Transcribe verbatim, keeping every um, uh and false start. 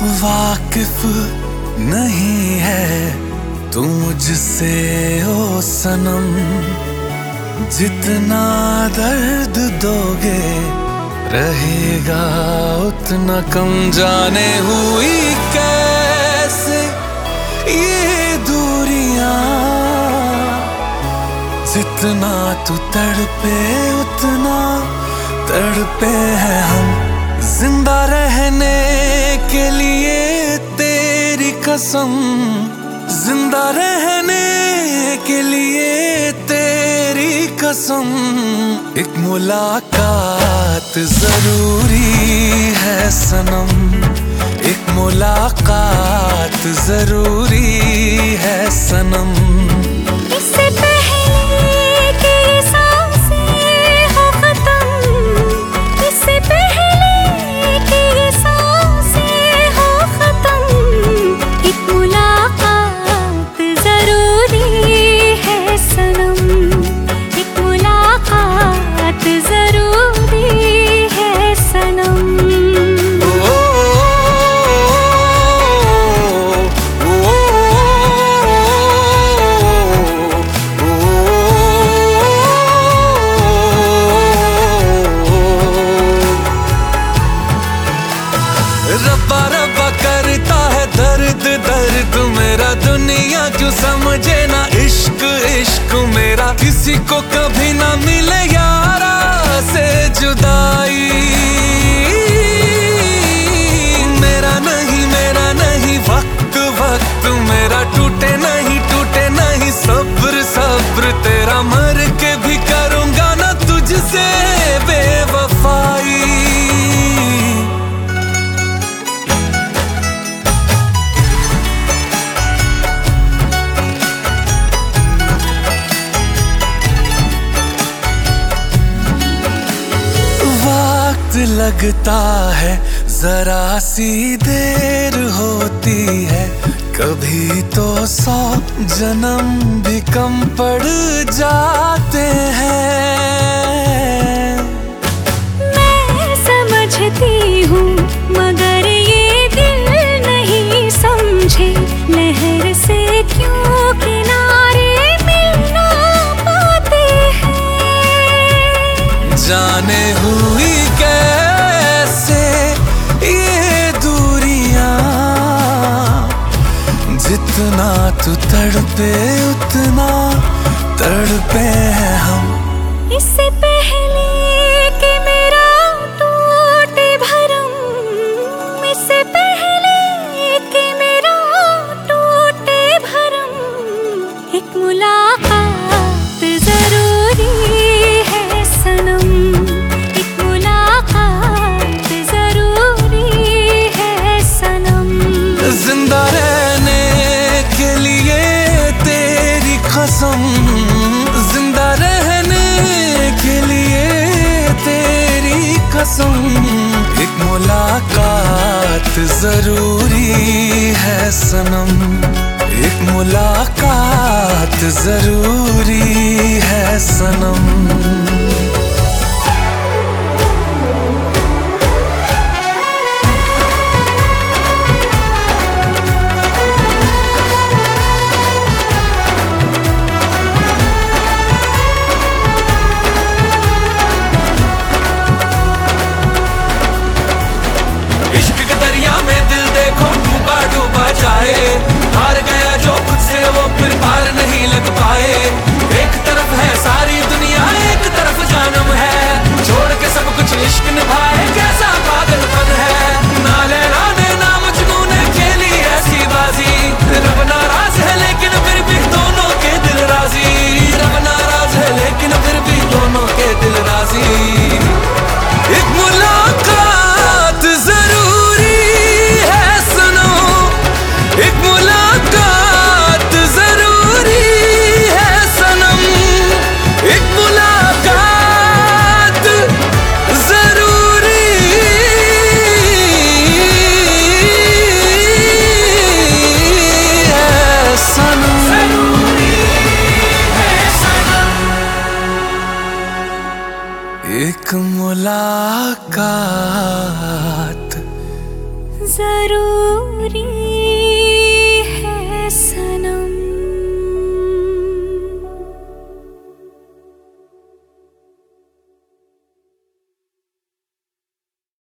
वाकिफ नहीं है तू मुझसे ओ सनम, जितना दर्द दोगे रहेगा उतना कम। जाने हुई कैसे ये दूरियां, जितना तू तड़पे उतना तड़पे हैं हम। जिंदा रहने के लिए तेरी कसम, जिंदा रहने के लिए तेरी कसम। एक मुलाकात जरूरी है सनम, एक मुलाकात जरूरी है सनम। इससे पहले कि ये सांसें हो खत्म, इससे पहले कि ये सांसें हो खत्म, एक मुलाकात जरूरी है सनम, एक मुलाकात जरूरी है सनम। रब्बा रब्बा करता है दर्द दर्द मेरा, दुनिया क्यों समझे ना इश्क इश्क मेरा। किसी को कभी ना मिले यारा से जुदाई, मेरा नहीं मेरा नहीं वक्त वक्त मेरा। टूटे नहीं टूटे नहीं सब्र सब्र तेरा, मर के भी करूंगा ना तुझसे बेवफाई। लगता है जरा सी देर होती है, कभी तो सौ जन्म भी कम पड़ जाते हैं। मैं समझती हूँ मगर ये दिल नहीं समझे, लहर से क्यों किनारे मिल ना पाते हैं। जाने हुई कैसे ये दूरियां, जितना तू तड़पे उतना तड़पे हैं हम। इससे पहले कि मेरा टूटे भरम, इससे पहले कि मेरा टूटे भरम, एक मुलाकात जरूरी है सनम, एक मुलाकात जरूरी है सनम। जिंदा रहने के लिए तेरी कसम, जिंदा रहने के लिए तेरी कसम। एक मुलाकात जरूरी है सनम, एक मुलाकात जरूरी है सनम। हार गया जो खुद से वो फिर पार नहीं लग पाए। एक तरफ है सारी दुनिया एक तरफ जानम है, छोड़ के सब कुछ इश्क निभाए कैसा पागलपन है। ना लैला ने ना मजनू ने खेली ऐसी बाजी, रब नाराज है लेकिन फिर भी दोनों के दिल राजी। रब नाराज है लेकिन फिर भी दोनों के दिल राजी। एक मुलाकात जरूरी है सुनो, एक मुलाकात जरूरी है सनम, एक मुलाकात जरूरी है सनम, जरूरी है सनम। एक मुलाकात